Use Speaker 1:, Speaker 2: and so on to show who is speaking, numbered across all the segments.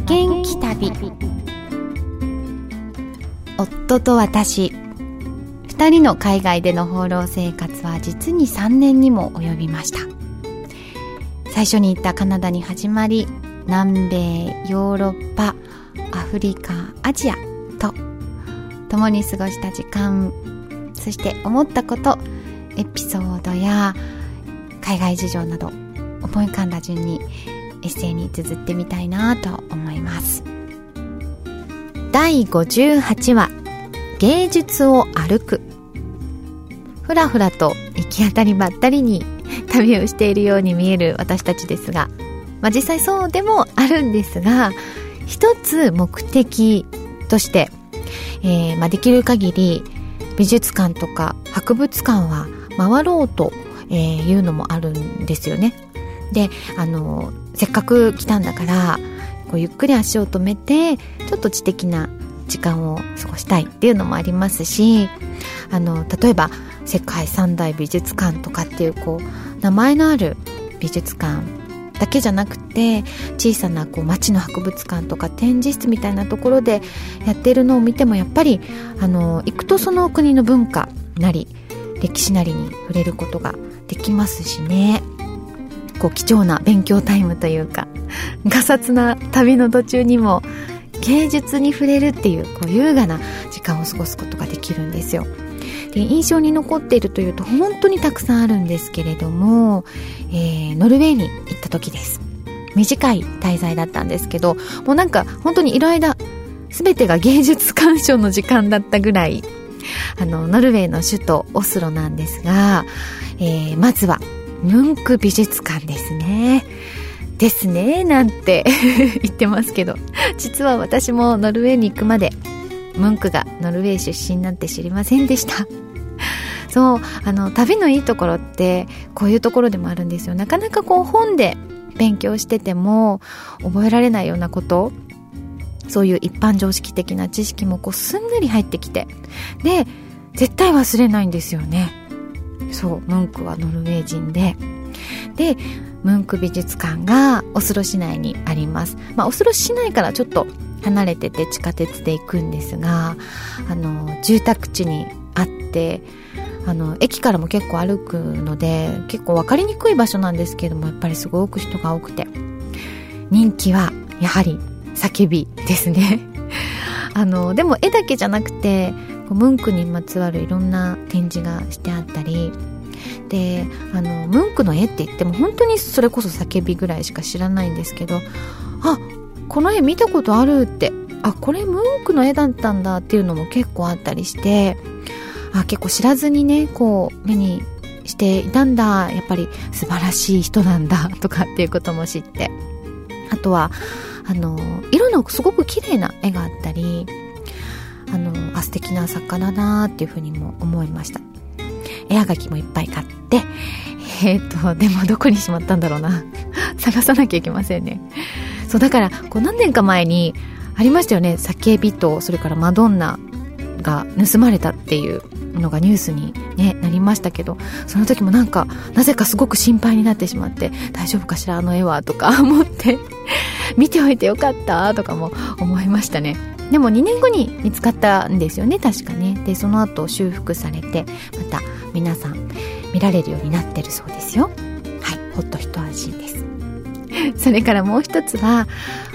Speaker 1: 元気旅。夫と私、2人の海外での放浪生活は実に3年にも及びました。最初に行ったカナダに始まり、南米、ヨーロッパ、アフリカ、アジアと共に過ごした時間、そして思ったこと、エピソードや海外事情など思い浮かんだ順にエッセイに綴ってみたいなと思います。第58話、芸術を歩く。ふらふらと行き当たりばったりに旅をしているように見える私たちですが、実際そうでもあるんですが、一つ目的として、できる限り美術館とか博物館は回ろうというのもあるんですよね。で、せっかく来たんだからこうゆっくり足を止めてちょっと知的な時間を過ごしたいっていうのもありますし、例えば世界三大美術館とかっていう名前のある美術館だけじゃなくて、小さな街の博物館とか展示室みたいなところでやっているのを見ても、やっぱり行くとその国の文化なり歴史なりに触れることができますしね。貴重な勉強タイムというか、がさつな旅の途中にも芸術に触れるっていう優雅な時間を過ごすことができるんですよ。で、印象に残っているというと本当にたくさんあるんですけれども、ノルウェーに行った時です。短い滞在だったんですけど、もう本当にいる間全てが芸術鑑賞の時間だったぐらい、ノルウェーの首都オスロなんですが、まずはムンク美術館ですね。ですねなんて言ってますけど、実は私もノルウェーに行くまでムンクがノルウェー出身なんて知りませんでした。そう、旅のいいところってこういうところでもあるんですよ。なかなか本で勉強してても覚えられないようなこと、そういう一般常識的な知識もすんなり入ってきて、で絶対忘れないんですよね。そう、ムンクはノルウェー人で、ムンク美術館がオスロ市内にあります。オスロ市内からちょっと離れてて地下鉄で行くんですが、住宅地にあって、駅からも結構歩くので結構分かりにくい場所なんですけども、やっぱりすごく人が多くて、人気はやはり叫びですね。でも絵だけじゃなくてムンクにまつわるいろんな展示がしてあったりで、ムンクの絵って言っても本当にそれこそ叫びぐらいしか知らないんですけど、この絵見たことあるって、これムンクの絵だったんだっていうのも結構あったりして、結構知らずにね目にしていたんだ、やっぱり素晴らしい人なんだとかっていうことも知って、あとは色のすごく綺麗な絵があったり、素敵な作家だなっていうふうにも思いました。絵はがきもいっぱい買って、でもどこにしまったんだろうな探さなきゃいけませんね。そうだから何年か前にありましたよね、叫びとそれからマドンナが盗まれたっていうのがニュースに、なりましたけど、その時もなぜかすごく心配になってしまって、大丈夫かしらあの絵はとか思って見ておいてよかったとかも思いましたね。でも2年後に見つかったんですよね、確かね。でその後修復されてまた皆さん見られるようになってるそうですよ。はい、ほっと一安心です。それからもう一つは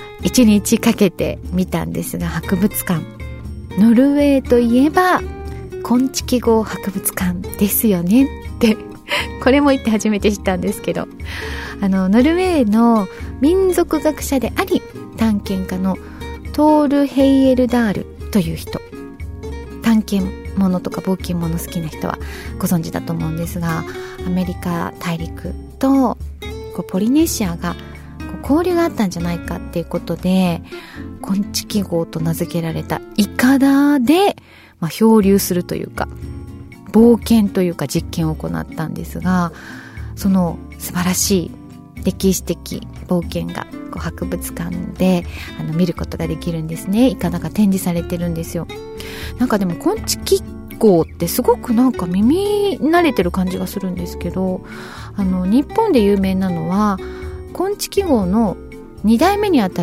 Speaker 1: 1日かけて見たんですが、博物館、ノルウェーといえば昆虫号博物館ですよねってこれも言って初めて知ったんですけど、ノルウェーの民族学者であり探検家のトール・ヘイエルダールという人、探検物とか冒険物好きな人はご存知だと思うんですが、アメリカ大陸とポリネシアが交流があったんじゃないかっていうことで、昆虫号と名付けられたイカダで、漂流するというか冒険というか実験を行ったんですが、その素晴らしい歴史的冒険が博物館で見ることができるんですね。イカダが展示されてるんですよ。でも昆虫号ってすごく耳慣れてる感じがするんですけど、日本で有名なのは昆虫号の2代目にあたる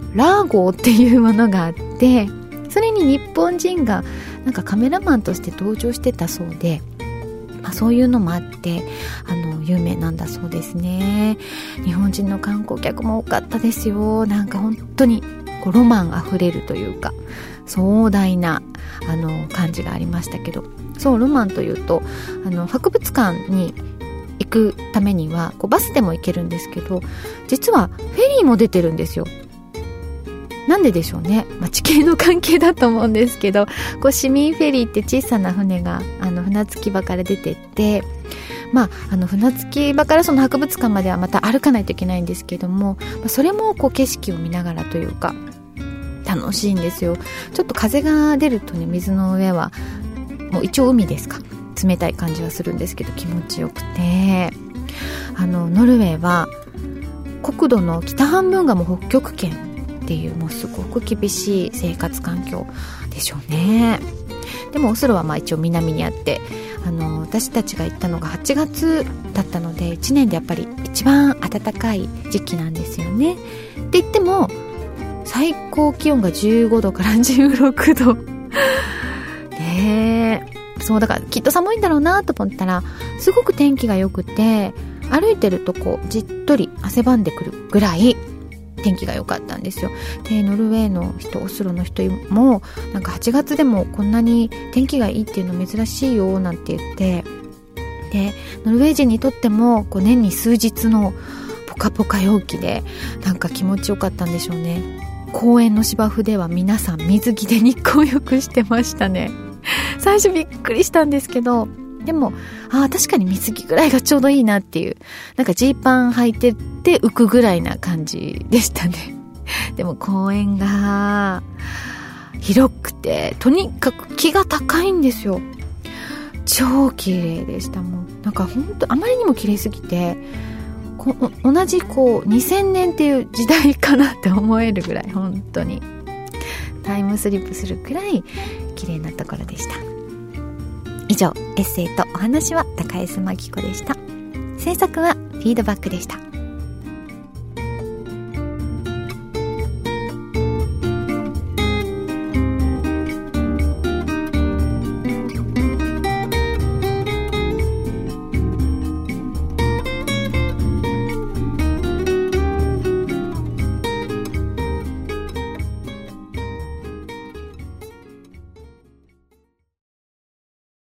Speaker 1: ラーゴっていうものがあって、それに日本人がなんかカメラマンとして登場してたそうで、そういうのもあって有名なんだそうですね。日本人の観光客も多かったですよ。なんか本当にこうロマンあふれるというか壮大な感じがありましたけど、そうロマンというと博物館に行くためにはこうバスでも行けるんですけど、実はフェリーも出てるんですよ。なんででしょうね。地形の関係だと思うんですけど、こう市民フェリーって小さな船が船着き場から出てって、船着き場からその博物館まではまた歩かないといけないんですけども、それもこう景色を見ながらというか楽しいんですよ。ちょっと風が出るとね、水の上はもう一応海ですか、冷たい感じはするんですけど気持ちよくて、ノルウェーは国土の北半分がもう北極圏っていう、もうすごく厳しい生活環境でしょうね。でもオスロは一応南にあって、私たちが行ったのが8月だったので、1年でやっぱり一番暖かい時期なんですよね。って言っても最高気温が15度から16度ねえ、そうだからきっと寒いんだろうなと思ったら、すごく天気が良くて、歩いてるとこうじっとり汗ばんでくるぐらい天気が良かったんですよ。でノルウェーの人、オスロの人もなんか8月でもこんなに天気がいいっていうの珍しいよなんて言って、でノルウェー人にとってもこう年に数日のポカポカ陽気でなんか気持ちよかったんでしょうね。公園の芝生では皆さん水着で日光浴してましたね。最初びっくりしたんですけど、でも確かに水着ぐらいがちょうどいいなっていう、なんかジーパン履いてって浮くぐらいな感じでしたね。でも公園が広くてとにかく木が高いんですよ。超綺麗でした。もうなんか本当あまりにも綺麗すぎて、同じこう2000年っていう時代かなって思えるぐらい、本当にタイムスリップするくらい綺麗なところでした。以上、エッセイとお話は高江須真紀子でした。制作はフィードバックでした。